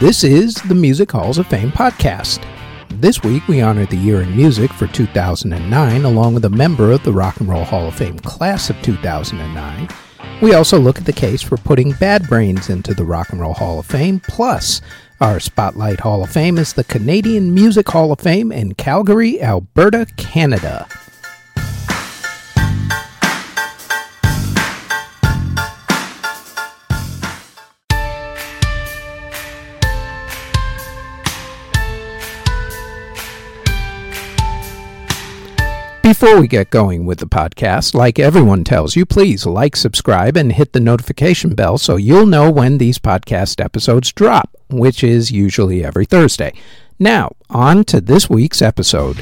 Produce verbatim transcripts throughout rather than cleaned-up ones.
This is the Music Halls of Fame podcast. This week we honor the year in music for two thousand nine along with a member of the Rock and Roll Hall of Fame class of two thousand nine. We also look at the case for putting Bad Brains into the Rock and Roll Hall of Fame, plus our Spotlight Hall of Fame is the Canadian Music Hall of Fame in Calgary, Alberta, Canada. Before we get going with the podcast, like everyone tells you, please like, subscribe, and hit the notification bell so you'll know when these podcast episodes drop, which is usually every Thursday. Now, on to this week's episode.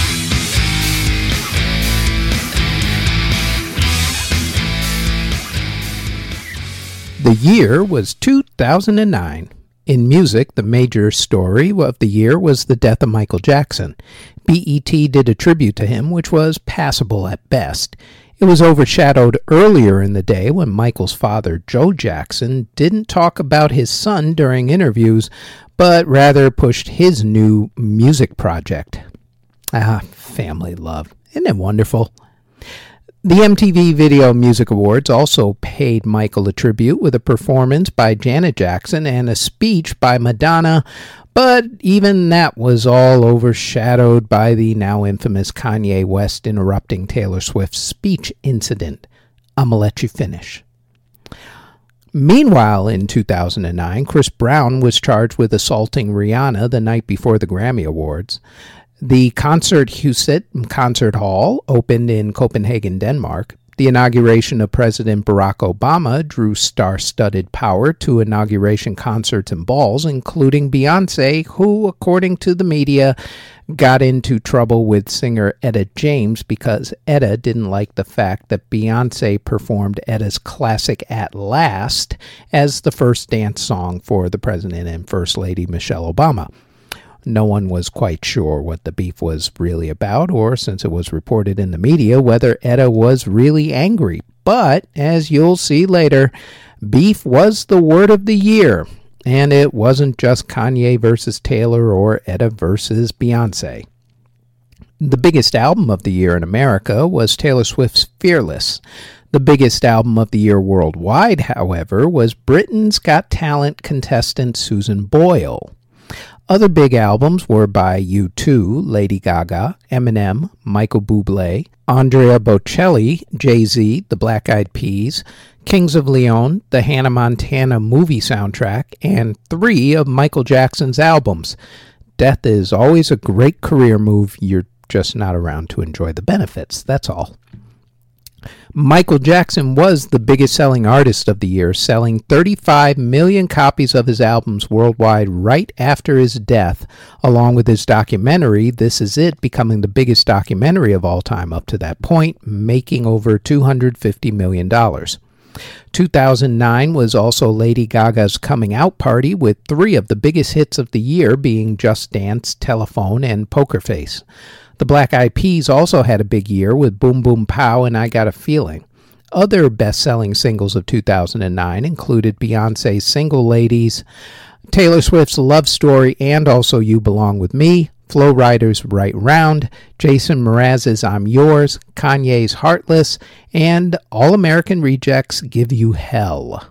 The year was two thousand nine. In music, the major story of the year was the death of Michael Jackson. B E T did a tribute to him, which was passable at best. It was overshadowed earlier in the day when Michael's father, Joe Jackson, didn't talk about his son during interviews, but rather pushed his new music project. Ah, family love. Isn't it wonderful? The M T V Video Music Awards also paid Michael a tribute with a performance by Janet Jackson and a speech by Madonna, but even that was all overshadowed by the now infamous Kanye West interrupting Taylor Swift's speech incident. I'ma let you finish. Meanwhile, in two thousand nine, Chris Brown was charged with assaulting Rihanna the night before the Grammy Awards. The Concerthuset Concert Hall opened in Copenhagen, Denmark. The inauguration of President Barack Obama drew star-studded power to inauguration concerts and balls, including Beyoncé, who, according to the media, got into trouble with singer Etta James because Etta didn't like the fact that Beyoncé performed Etta's classic At Last as the first dance song for the President and First Lady Michelle Obama. No one was quite sure what the beef was really about, or, since it was reported in the media, whether Etta was really angry. But, as you'll see later, beef was the word of the year, and it wasn't just Kanye versus Taylor or Etta versus Beyoncé. The biggest album of the year in America was Taylor Swift's Fearless. The biggest album of the year worldwide, however, was Britain's Got Talent contestant Susan Boyle. Other big albums were by U two, Lady Gaga, Eminem, Michael Bublé, Andrea Bocelli, Jay-Z, the Black Eyed Peas, Kings of Leon, the Hannah Montana movie soundtrack, and three of Michael Jackson's albums. Death is always a great career move. You're just not around to enjoy the benefits, that's all. Michael Jackson was the biggest selling artist of the year, selling thirty-five million copies of his albums worldwide right after his death, along with his documentary, This Is It, becoming the biggest documentary of all time up to that point, making over two hundred fifty million dollars. two thousand nine was also Lady Gaga's coming out party, with three of the biggest hits of the year being Just Dance, Telephone, and Poker Face. The Black Eyed Peas also had a big year with Boom Boom Pow and I Got a Feeling. Other best-selling singles of two thousand nine included Beyoncé's Single Ladies, Taylor Swift's Love Story, and also You Belong With Me, Flo Rida's Right Round, Jason Mraz's I'm Yours, Kanye's Heartless, and All American Rejects' Give You Hell.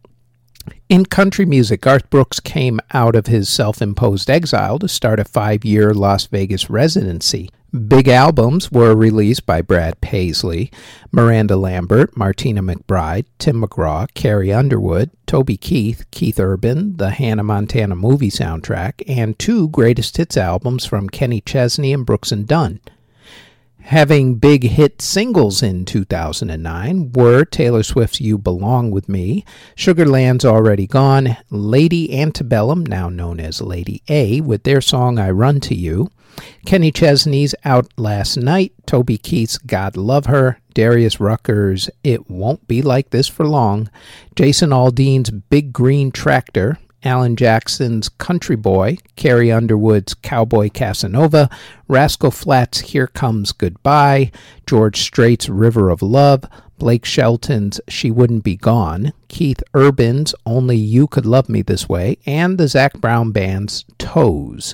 In country music, Garth Brooks came out of his self-imposed exile to start a five-year Las Vegas residency. Big albums were released by Brad Paisley, Miranda Lambert, Martina McBride, Tim McGraw, Carrie Underwood, Toby Keith, Keith Urban, the Hannah Montana movie soundtrack, and two greatest hits albums from Kenny Chesney and Brooks and Dunn. Having big hit singles in two thousand nine were Taylor Swift's You Belong With Me, Sugarland's Already Gone, Lady Antebellum, now known as Lady A, with their song I Run To You, Kenny Chesney's Out Last Night, Toby Keith's God Love Her, Darius Rucker's It Won't Be Like This For Long, Jason Aldean's Big Green Tractor, Alan Jackson's Country Boy, Carrie Underwood's Cowboy Casanova, Rascal Flatts' Here Comes Goodbye, George Strait's River of Love, Blake Shelton's She Wouldn't Be Gone, Keith Urban's Only You Could Love Me This Way, and the Zac Brown Band's Toes.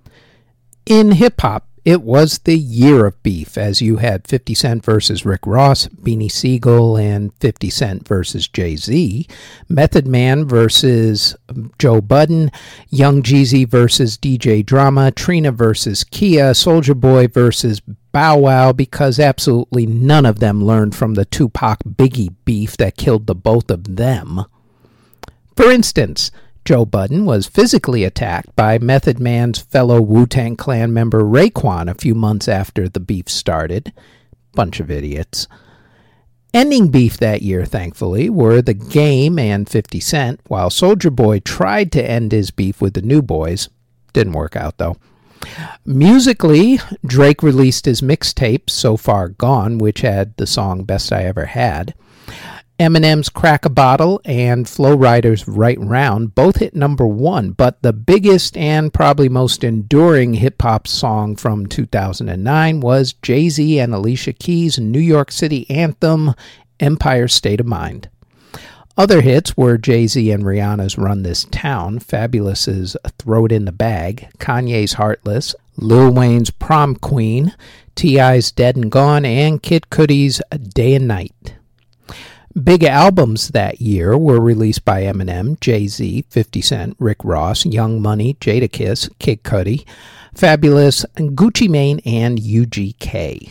In hip-hop, it was the year of beef, as you had fifty Cent versus Rick Ross, Beanie Sigel and fifty Cent versus Jay-Z, Method Man versus Joe Budden, Young Jeezy versus D J Drama, Trina versus Kia, Soulja Boy versus Bow Wow, because absolutely none of them learned from the Tupac-Biggie beef that killed the both of them. For instance, Joe Budden was physically attacked by Method Man's fellow Wu-Tang Clan member Raekwon a few months after the beef started. Bunch of idiots. Ending beef that year, thankfully, were The Game and fifty Cent, while Soulja Boy tried to end his beef with the New Boys. Didn't work out, though. Musically, Drake released his mixtape, So Far Gone, which had the song Best I Ever Had. Eminem's Crack a Bottle and Flo Rida's Right Round both hit number one, but the biggest and probably most enduring hip-hop song from two thousand nine was Jay-Z and Alicia Keys' New York City anthem, Empire State of Mind. Other hits were Jay-Z and Rihanna's Run This Town, Fabulous's Throw It in the Bag, Kanye's Heartless, Lil Wayne's Prom Queen, T I's Dead and Gone, and Kid Cudi's Day and Night. Big albums that year were released by Eminem, Jay-Z, fifty Cent, Rick Ross, Young Money, Jadakiss, Kid Cudi, Fabulous, Gucci Mane, and U G K.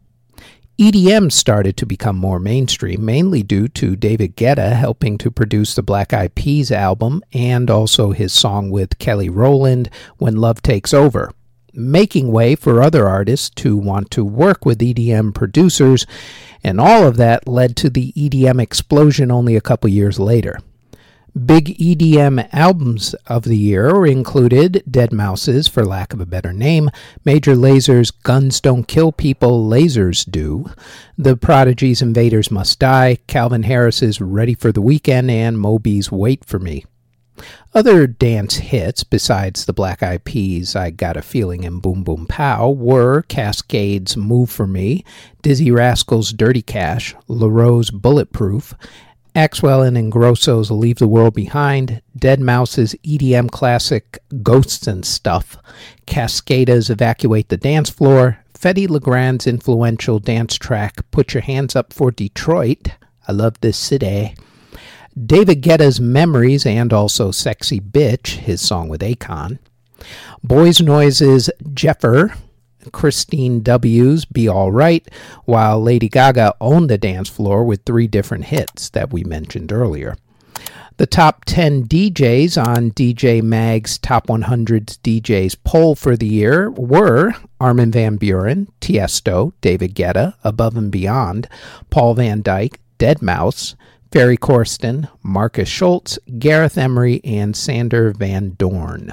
E D M started to become more mainstream, mainly due to David Guetta helping to produce the Black Eyed Peas album and also his song with Kelly Rowland, When Love Takes Over, making way for other artists to want to work with E D M producers, and all of that led to the E D M explosion only a couple years later. Big E D M albums of the year included deadmau five's, for lack of a better name, Major Laser's Guns Don't Kill People, Lasers Do, The Prodigy's Invaders Must Die, Calvin Harris's Ready for the Weekend, and Moby's Wait for Me. Other dance hits, besides the Black Eyed Peas' I Got a Feeling and Boom Boom Pow, were Cascade's Move for Me, Dizzy Rascal's Dirty Cash, LaRoe's Bulletproof, Axwell and Ingrosso's Leave the World Behind, deadmau five's E D M classic Ghosts and Stuff, Cascada's Evacuate the Dance Floor, Fedde Le Grand's influential dance track Put Your Hands Up for Detroit, I Love This City, David Guetta's Memories and also Sexy Bitch, his song with Akon, Boys Noise's Jeffer, Christine W's Be All Right, while Lady Gaga owned the dance floor with three different hits that we mentioned earlier. The top ten D Js on D J Mag's Top one hundred D Js poll for the year were Armin van Buuren, Tiesto, David Guetta, Above and Beyond, Paul Van Dyk, deadmau five, Ferry Corsten, Marcus Schultz, Gareth Emery, and Sander Van Doorn.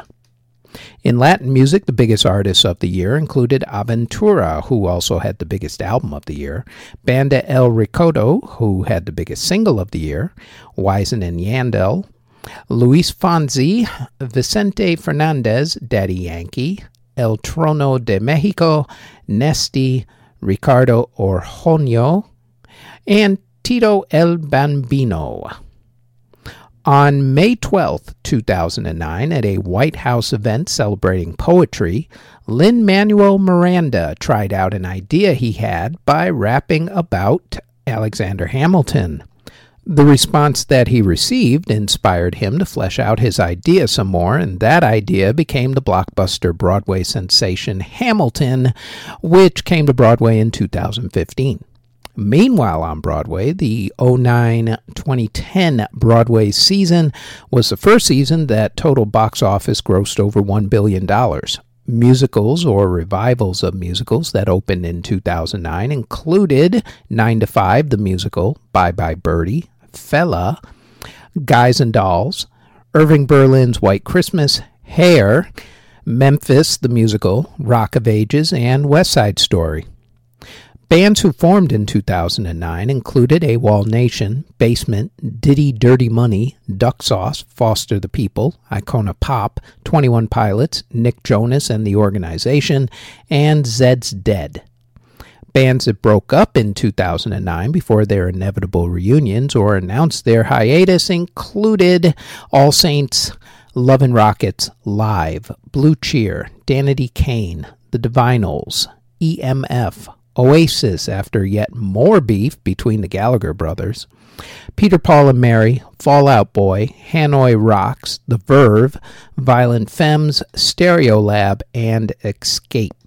In Latin music, the biggest artists of the year included Aventura, who also had the biggest album of the year, Banda El Recodo, who had the biggest single of the year, Wisin and Yandel, Luis Fonsi, Vicente Fernandez, Daddy Yankee, El Trono de Mexico, Nesty, Ricardo Orjoño, and Tito El Bambino. On May twelfth, two thousand nine, at a White House event celebrating poetry, Lin-Manuel Miranda tried out an idea he had by rapping about Alexander Hamilton. The response that he received inspired him to flesh out his idea some more, and that idea became the blockbuster Broadway sensation Hamilton, which came to Broadway in two thousand fifteen. Meanwhile, on Broadway, the oh nine twenty ten Broadway season was the first season that total box office grossed over one billion dollars. Musicals or revivals of musicals that opened in two thousand nine included nine to five, the musical, Bye Bye Birdie, Fella, Guys and Dolls, Irving Berlin's White Christmas, Hair, Memphis, the musical, Rock of Ages, and West Side Story. Bands who formed in two thousand nine included AWOL Nation, Basement, Diddy Dirty Money, Duck Sauce, Foster the People, Icona Pop, twenty-one Pilots, Nick Jonas and the Organization, and Zed's Dead. Bands that broke up in two thousand nine before their inevitable reunions or announced their hiatus included All Saints, Love and Rockets, Live, Blue Cheer, Danity Kane, The Divinyls, E M F, Oasis after yet more beef between the Gallagher brothers, Peter, Paul and Mary, Fall Out Boy, Hanoi Rocks, The Verve, Violent Femmes, Stereolab, and Escape.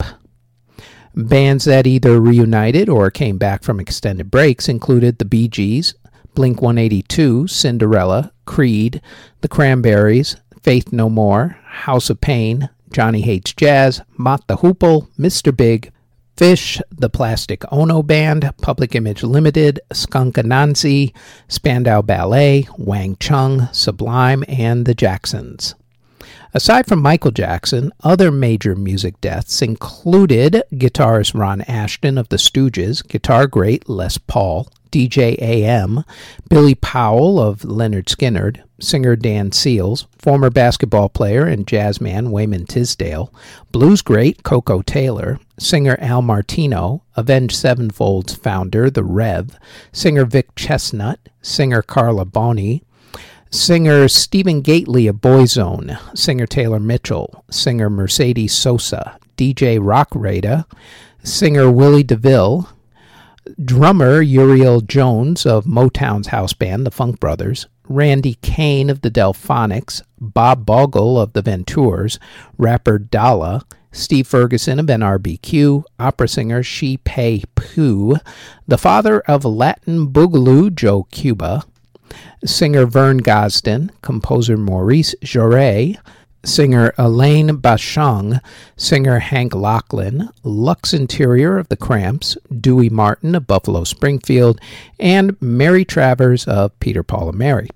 Bands that either reunited or came back from extended breaks included the Bee Gees, Blink one eighty-two, Cinderella, Creed, The Cranberries, Faith No More, House of Pain, Johnny Hates Jazz, Mott the Hoople, Mister Big, Fish, The Plastic Ono Band, Public Image Limited, Skunk Anansi, Spandau Ballet, Wang Chung, Sublime, and the Jacksons. Aside from Michael Jackson, other major music deaths included guitarist Ron Ashton of the Stooges, guitar great Les Paul, D J A M, Billy Powell of Lynyrd Skynyrd, singer Dan Seals, former basketball player and jazzman Wayman Tisdale, blues great Coco Taylor, singer Al Martino, Avenged Sevenfold's founder The Rev, singer Vic Chestnut, singer Carla Boni, singer Stephen Gately of Boyzone, singer Taylor Mitchell, singer Mercedes Sosa, D J Rock Rada, singer Willie DeVille, drummer Uriel Jones of Motown's house band, the Funk Brothers, Randy Kane of the Delphonics, Bob Bogle of the Ventures, rapper Dalla, Steve Ferguson of N R B Q, opera singer Shi Pei Pu, the father of Latin Boogaloo Joe Cuba, singer Vern Gosdin, composer Maurice Jarre, singer Elaine Bachung, singer Hank Lachlan, Lux Interior of the Cramps, Dewey Martin of Buffalo Springfield, and Mary Travers of Peter, Paul and Mary.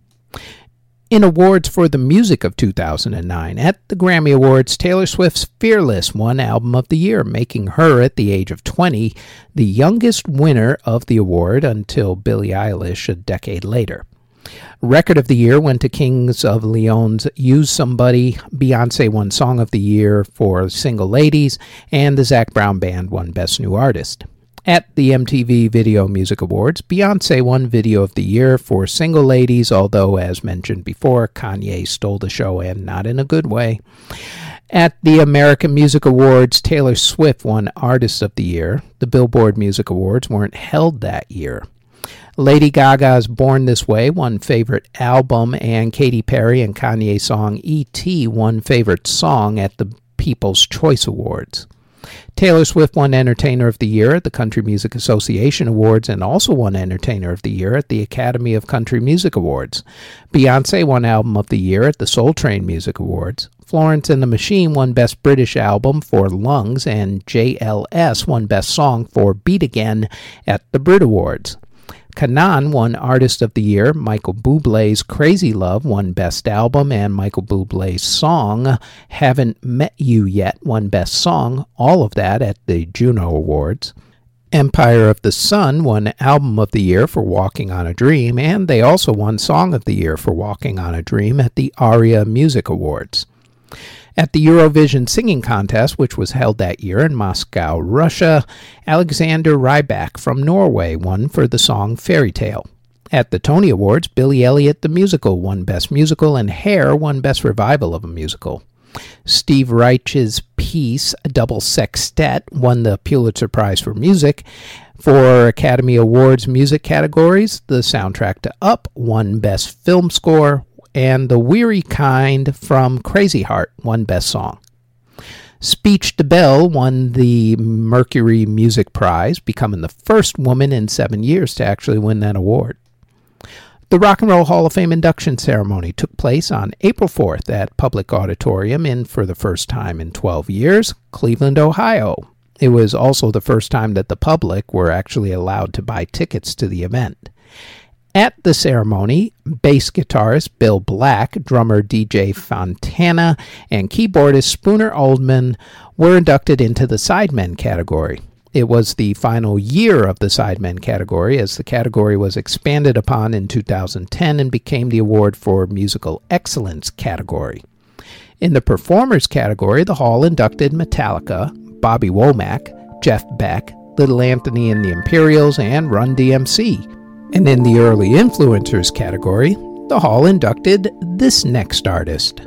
In awards for the music of two thousand nine, at the Grammy Awards, Taylor Swift's Fearless won Album of the Year, making her, at the age of twenty, the youngest winner of the award until Billie Eilish a decade later. Record of the Year went to Kings of Leon's Use Somebody, Beyoncé won Song of the Year for Single Ladies, and the Zac Brown Band won Best New Artist. At the M T V Video Music Awards, Beyoncé won Video of the Year for Single Ladies, although, as mentioned before, Kanye stole the show and not in a good way. At the American Music Awards, Taylor Swift won Artist of the Year. The Billboard Music Awards weren't held that year. Lady Gaga's Born This Way won Favorite Album, and Katy Perry and Kanye's song E T won Favorite Song at the People's Choice Awards. Taylor Swift won Entertainer of the Year at the Country Music Association Awards and also won Entertainer of the Year at the Academy of Country Music Awards. Beyoncé won Album of the Year at the Soul Train Music Awards. Florence and the Machine won Best British Album for Lungs, and J L S won Best Song for Beat Again at the Brit Awards. Kanan won Artist of the Year, Michael Bublé's Crazy Love won Best Album, and Michael Bublé's song Haven't Met You Yet won Best Song, all of that at the Juno Awards. Empire of the Sun won Album of the Year for Walking on a Dream, and they also won Song of the Year for Walking on a Dream at the ARIA Music Awards. At the Eurovision Singing Contest, which was held that year in Moscow, Russia, Alexander Rybak from Norway won for the song Fairy Tale. At the Tony Awards, Billy Elliot the Musical won Best Musical, and Hair won Best Revival of a Musical. Steve Reich's piece, Double Sextet, won the Pulitzer Prize for Music. For Academy Awards music categories, the soundtrack to Up won Best Film Score, and The Weary Kind from Crazy Heart won Best Song. Speech DeBelle won the Mercury Music Prize, becoming the first woman in seven years to actually win that award. The Rock and Roll Hall of Fame induction ceremony took place on April fourth at Public Auditorium in, for the first time in twelve years, Cleveland, Ohio. It was also the first time that the public were actually allowed to buy tickets to the event. At the ceremony, bass guitarist Bill Black, drummer D J Fontana, and keyboardist Spooner Oldham were inducted into the Sidemen category. It was the final year of the Sidemen category, as the category was expanded upon in two thousand ten and became the award for Musical Excellence category. In the Performers category, the Hall inducted Metallica, Bobby Womack, Jeff Beck, Little Anthony and the Imperials, and Run D M C. And in the Early Influencers category, the Hall inducted this next artist.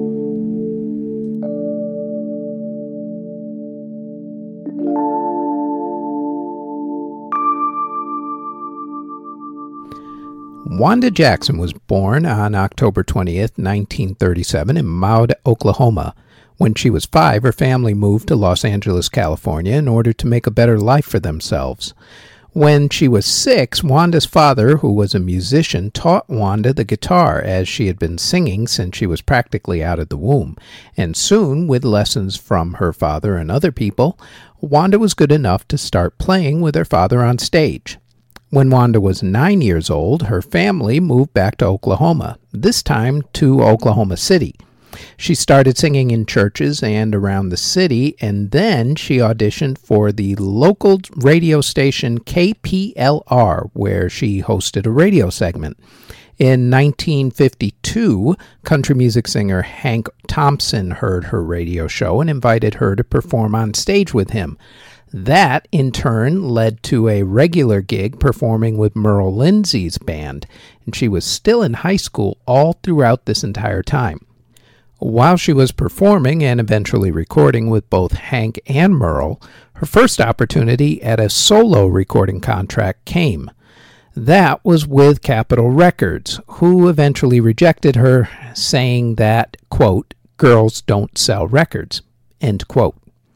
Wanda Jackson was born on October twentieth, nineteen thirty-seven in Maud, Oklahoma. When she was five, her family moved to Los Angeles, California in order to make a better life for themselves. When she was six, Wanda's father, who was a musician, taught Wanda the guitar, as she had been singing since she was practically out of the womb. And soon, with lessons from her father and other people, Wanda was good enough to start playing with her father on stage. When Wanda was nine years old, her family moved back to Oklahoma, this time to Oklahoma City. She started singing in churches and around the city, and then she auditioned for the local radio station K P L R, where she hosted a radio segment. In nineteen fifty-two, country music singer Hank Thompson heard her radio show and invited her to perform on stage with him. That, in turn, led to a regular gig performing with Merle Lindsay's band, and she was still in high school all throughout this entire time. While she was performing and eventually recording with both Hank and Merle, her first opportunity at a solo recording contract came. That was with Capitol Records, who eventually rejected her, saying that, quote, "girls don't sell records," end quote.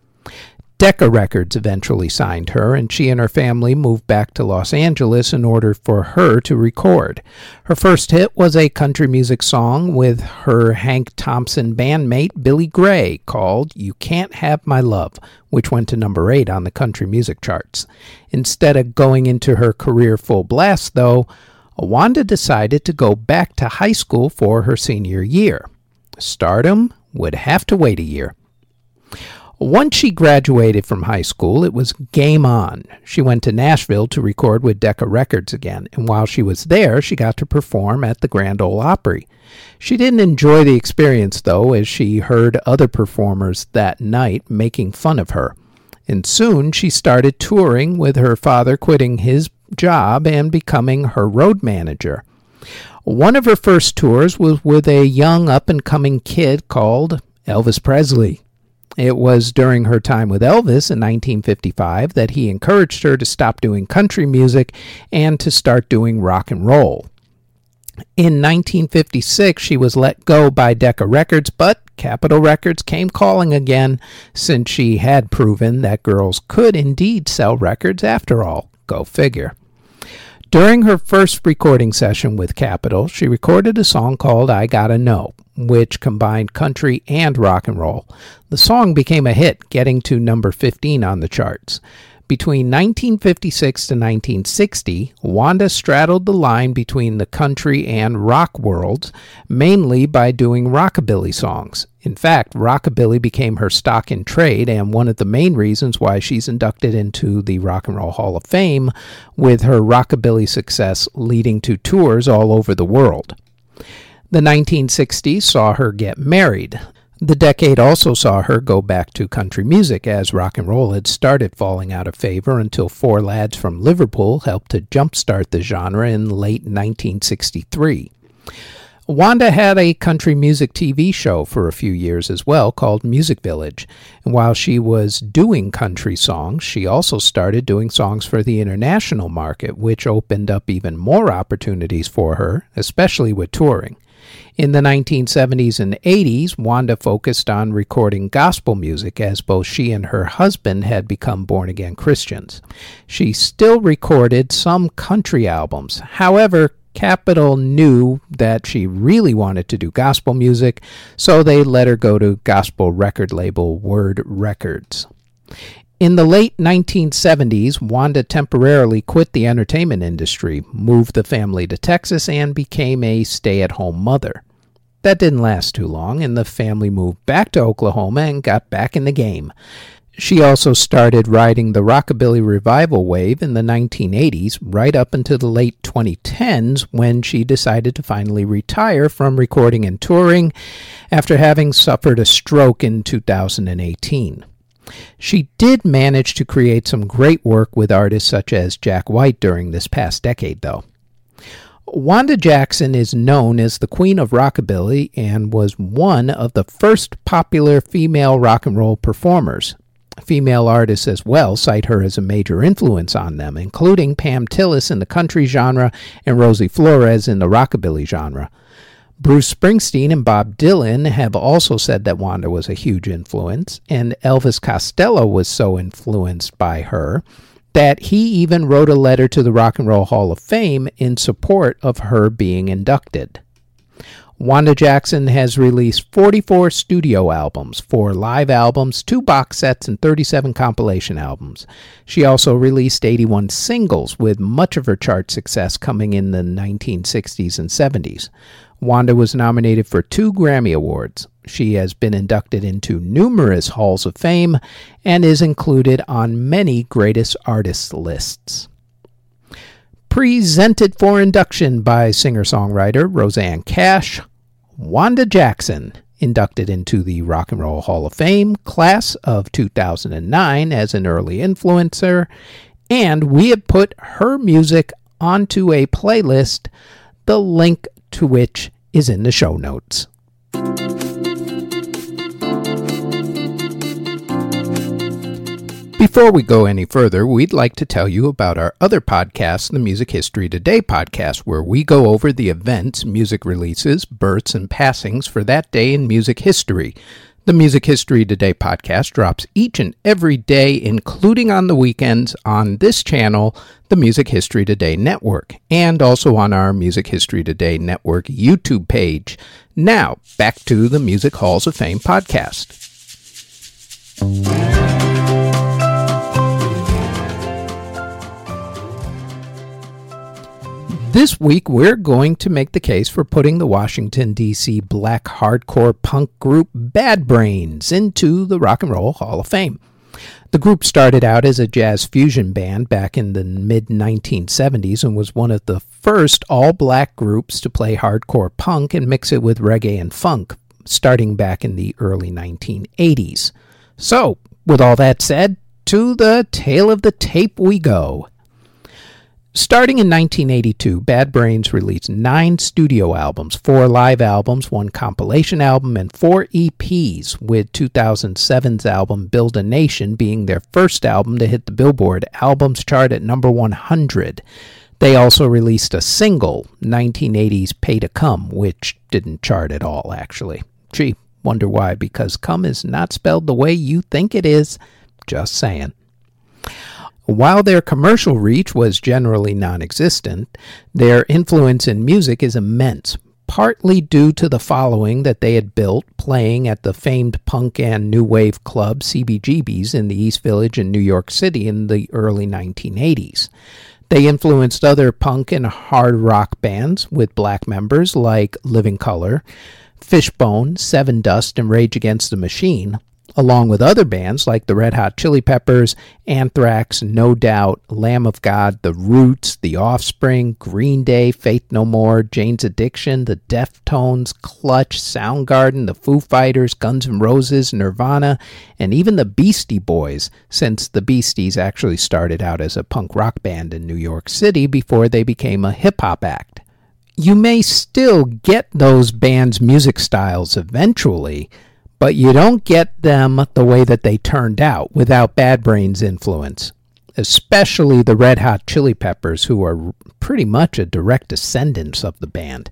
Decca Records eventually signed her, and she and her family moved back to Los Angeles in order for her to record. Her first hit was a country music song with her Hank Thompson bandmate Billy Gray called "You Can't Have My Love," which went to number eight on the country music charts. Instead of going into her career full blast, though, Wanda decided to go back to high school for her senior year. Stardom would have to wait a year. Once she graduated from high school, it was game on. She went to Nashville to record with Decca Records again, and while she was there, she got to perform at the Grand Ole Opry. She didn't enjoy the experience, though, as she heard other performers that night making fun of her. And soon she started touring, with her father quitting his job and becoming her road manager. One of her first tours was with a young up-and-coming kid called Elvis Presley. It was during her time with Elvis in nineteen fifty-five that he encouraged her to stop doing country music and to start doing rock and roll. In nineteen fifty-six, she was let go by Decca Records, but Capitol Records came calling again, since she had proven that girls could indeed sell records after all. Go figure. During her first recording session with Capitol, she recorded a song called "I Gotta Know," which combined country and rock and roll. The song became a hit, getting to number fifteen on the charts. Between nineteen fifty-six to nineteen sixty, Wanda straddled the line between the country and rock worlds, mainly by doing rockabilly songs. In fact, rockabilly became her stock in trade and one of the main reasons why she's inducted into the Rock and Roll Hall of Fame, with her rockabilly success leading to tours all over the world. The nineteen sixties saw her get married. The decade also saw her go back to country music, as rock and roll had started falling out of favor until four lads from Liverpool helped to jumpstart the genre in late nineteen sixty-three. Wanda had a country music T V show for a few years as well called Music Village, and while she was doing country songs, she also started doing songs for the international market, which opened up even more opportunities for her, especially with touring. In the nineteen seventies and eighties, Wanda focused on recording gospel music, as both she and her husband had become born-again Christians. She still recorded some country albums. However, Capitol knew that she really wanted to do gospel music, so they let her go to gospel record label Word Records. In the late nineteen seventies, Wanda temporarily quit the entertainment industry, moved the family to Texas, and became a stay-at-home mother. That didn't last too long, and the family moved back to Oklahoma and got back in the game. She also started riding the rockabilly revival wave in the nineteen eighties, right up into the late twenty tens, when she decided to finally retire from recording and touring after having suffered a stroke in two thousand eighteen. She did manage to create some great work with artists such as Jack White during this past decade, though. Wanda Jackson is known as the Queen of Rockabilly and was one of the first popular female rock and roll performers. Female artists as well cite her as a major influence on them, including Pam Tillis in the country genre and Rosie Flores in the rockabilly genre. Bruce Springsteen and Bob Dylan have also said that Wanda was a huge influence, and Elvis Costello was so influenced by her that he even wrote a letter to the Rock and Roll Hall of Fame in support of her being inducted. Wanda Jackson has released forty-four studio albums, four live albums, two box sets, and thirty-seven compilation albums. She also released eighty-one singles, with much of her chart success coming in the nineteen sixties and seventies. Wanda was nominated for two Grammy Awards. She has been inducted into numerous halls of fame and is included on many greatest artists lists. Presented for induction by singer-songwriter Rosanne Cash, Wanda Jackson, inducted into the Rock and Roll Hall of Fame class of two thousand nine as an early influencer, and we have put her music onto a playlist, the link to which is in the show notes. Before we go any further, we'd like to tell you about our other podcast, the Music History Today podcast, where we go over the events, music releases, births, and passings for that day in music history. The Music History Today podcast drops each and every day, including on the weekends, on this channel, the Music History Today Network, and also on our Music History Today Network YouTube page. Now, back to the Music Halls of Fame podcast. This week, we're going to make the case for putting the Washington, D C black hardcore punk group Bad Brains into the Rock and Roll Hall of Fame. The group started out as a jazz fusion band back in the mid nineteen seventies and was one of the first all-black groups to play hardcore punk and mix it with reggae and funk, starting back in the early nineteen eighties. So, with all that said, to the tale of the tape we go. Starting in nineteen eighty-two, Bad Brains released nine studio albums, four live albums, one compilation album, and four E Ps, with two thousand seven's album Build a Nation being their first album to hit the Billboard albums chart at number one hundred. They also released a single, nineteen eighty's Pay to Come, which didn't chart at all, actually. Gee, wonder why, because come is not spelled the way you think it is. Just saying. While their commercial reach was generally non-existent, their influence in music is immense, partly due to the following that they had built playing at the famed punk and new wave club C B G B's in the East Village in New York City in the early nineteen eighties. They influenced other punk and hard rock bands with black members like Living Colour, Fishbone, Seven Dust, and Rage Against the Machine, along with other bands like the Red Hot Chili Peppers, Anthrax, No Doubt, Lamb of God, The Roots, The Offspring, Green Day, Faith No More, Jane's Addiction, The Deftones, Clutch, Soundgarden, The Foo Fighters, Guns N' Roses, Nirvana, and even the Beastie Boys, since the Beasties actually started out as a punk rock band in New York City before they became a hip-hop act. You may still get those bands' music styles eventually, but you don't get them the way that they turned out without Bad Brains' influence, especially the Red Hot Chili Peppers, who are pretty much a direct descendants of the band.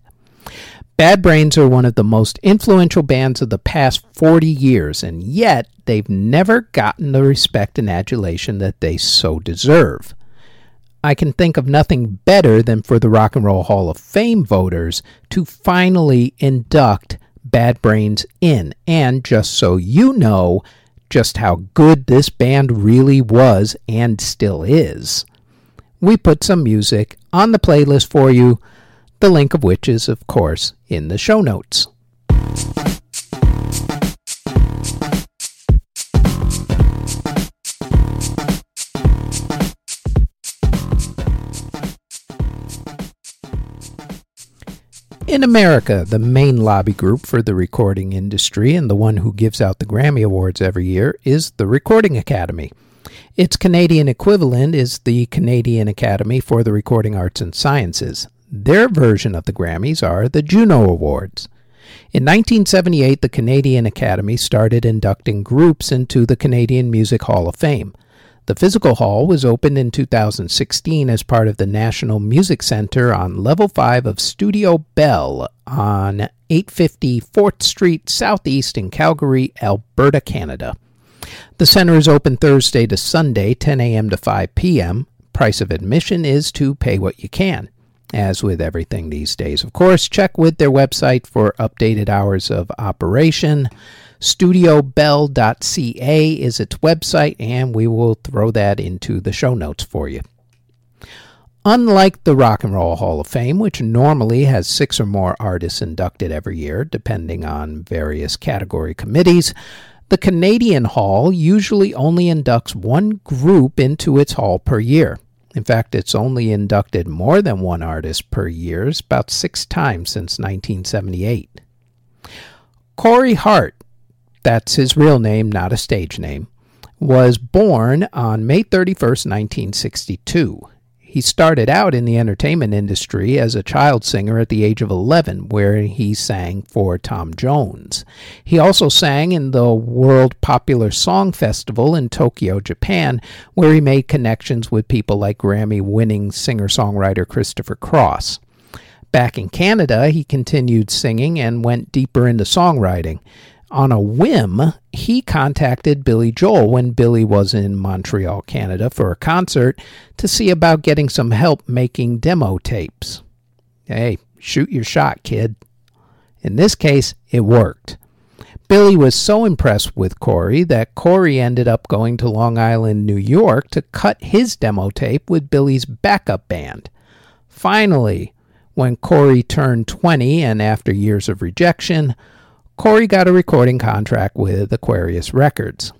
Bad Brains are one of the most influential bands of the past forty years, and yet they've never gotten the respect and adulation that they so deserve. I can think of nothing better than for the Rock and Roll Hall of Fame voters to finally induct Bad Brains in, and just so you know just how good this band really was and still is, we put some music on the playlist for you, the link of which is, of course, in the show notes. In America, the main lobby group for the recording industry and the one who gives out the Grammy Awards every year is the Recording Academy. Its Canadian equivalent is the Canadian Academy for the Recording Arts and Sciences. Their version of the Grammys are the Juno Awards. In nineteen seventy-eight, the Canadian Academy started inducting groups into the Canadian Music Hall of Fame. The physical hall was opened in two thousand sixteen as part of the National Music Center on Level five of Studio Bell on eight fifty fourth Street Southeast in Calgary, Alberta, Canada. The center is open Thursday to Sunday, ten a.m. to five p.m. Price of admission is to pay what you can. As with everything these days, of course, check with their website for updated hours of operation. studio bell dot c a is its website, and we will throw that into the show notes for you. Unlike the Rock and Roll Hall of Fame, which normally has six or more artists inducted every year, depending on various category committees, the Canadian Hall usually only inducts one group into its hall per year. In fact, it's only inducted more than one artist per year, about six times since nineteen seventy-eight. Corey Hart, that's his real name, not a stage name, was born on May thirty-first, nineteen sixty-two. He started out in the entertainment industry as a child singer at the age of eleven, where he sang for Tom Jones. He also sang in the World Popular Song Festival in Tokyo, Japan, where he made connections with people like Grammy-winning singer-songwriter Christopher Cross. Back in Canada, he continued singing and went deeper into songwriting. On a whim, he contacted Billy Joel when Billy was in Montreal, Canada for a concert to see about getting some help making demo tapes. Hey, shoot your shot, kid. In this case, it worked. Billy was so impressed with Corey that Corey ended up going to Long Island, New York to cut his demo tape with Billy's backup band. Finally, when Corey turned twenty and after years of rejection, Corey got a recording contract with Aquarius Records.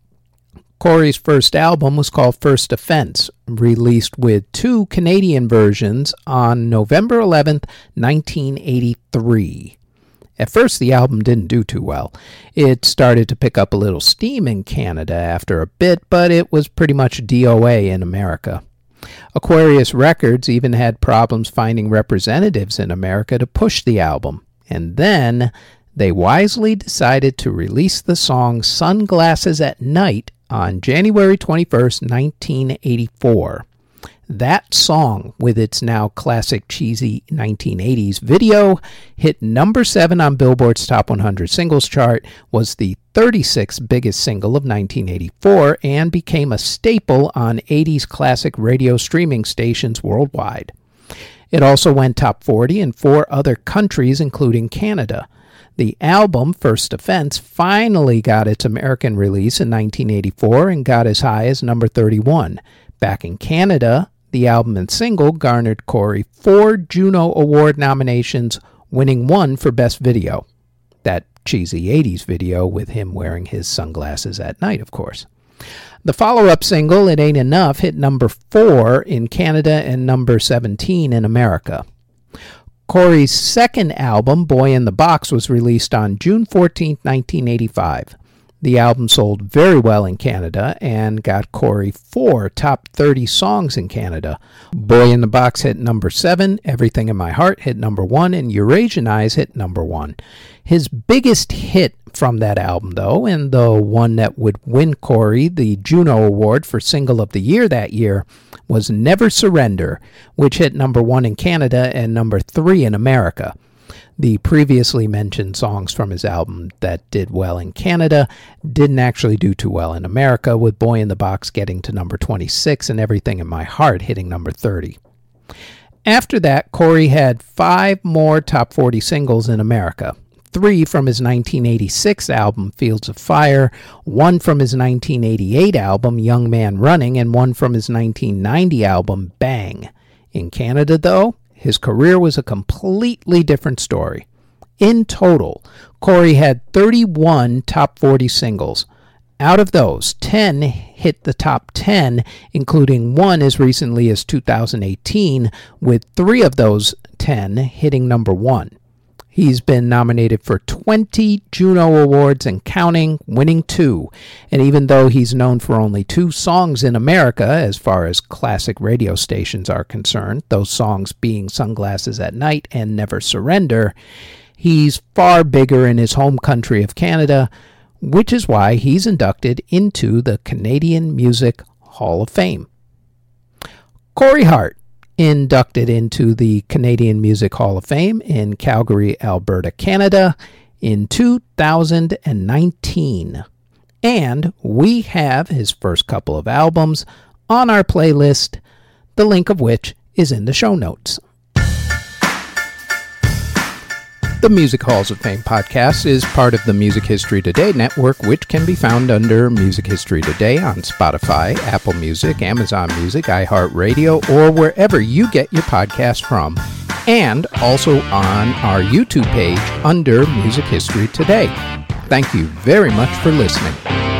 Corey's first album was called First Offense, released with two Canadian versions on November eleventh, nineteen eighty-three. At first, the album didn't do too well. It started to pick up a little steam in Canada after a bit, but it was pretty much D O A in America. Aquarius Records even had problems finding representatives in America to push the album. And then they wisely decided to release the song Sunglasses at Night on January twenty-first, nineteen eighty-four. That song, with its now classic cheesy nineteen eighties video, hit number seven on Billboard's Top one hundred Singles chart, was the thirty-sixth biggest single of nineteen eighty-four, and became a staple on eighties classic radio streaming stations worldwide. It also went top forty in four other countries, including Canada. The album, First Offense, finally got its American release in nineteen eighty-four and got as high as number thirty-one. Back in Canada, the album and single garnered Corey four Juno Award nominations, winning one for Best Video. That cheesy eighties video with him wearing his sunglasses at night, of course. The follow-up single, It Ain't Enough, hit number four in Canada and number seventeen in America. Corey's second album, Boy in the Box, was released on June fourteenth, nineteen eighty-five. The album sold very well in Canada and got Corey four top thirty songs in Canada. Boy in the Box hit number seven, Everything in My Heart hit number one, and Eurasian Eyes hit number one. His biggest hit from that album, though, and the one that would win Corey the Juno Award for Single of the Year that year, was Never Surrender, which hit number one in Canada and number three in America. The previously mentioned songs from his album that did well in Canada didn't actually do too well in America, with Boy in the Box getting to number twenty-six and Everything in My Heart hitting number thirty. After that, Corey had five more top forty singles in America. Three from his nineteen eighty-six album, Fields of Fire, one from his nineteen eighty-eight album, Young Man Running, and one from his nineteen ninety album, Bang. In Canada, though, his career was a completely different story. In total, Corey had thirty-one top forty singles. Out of those, ten hit the top ten, including one as recently as two thousand eighteen, with three of those ten hitting number one. He's been nominated for twenty Juno Awards and counting, winning two. And even though he's known for only two songs in America, as far as classic radio stations are concerned, those songs being Sunglasses at Night and Never Surrender, he's far bigger in his home country of Canada, which is why he's inducted into the Canadian Music Hall of Fame. Corey Hart, inducted into the Canadian Music Hall of Fame in Calgary, Alberta, Canada in two thousand nineteen. And we have his first couple of albums on our playlist, the link of which is in the show notes. The Music Halls of Fame podcast is part of the Music History Today network, which can be found under Music History Today on Spotify, Apple Music, Amazon Music, iHeartRadio, or wherever you get your podcast from, and also on our YouTube page under Music History Today. Thank you very much for listening.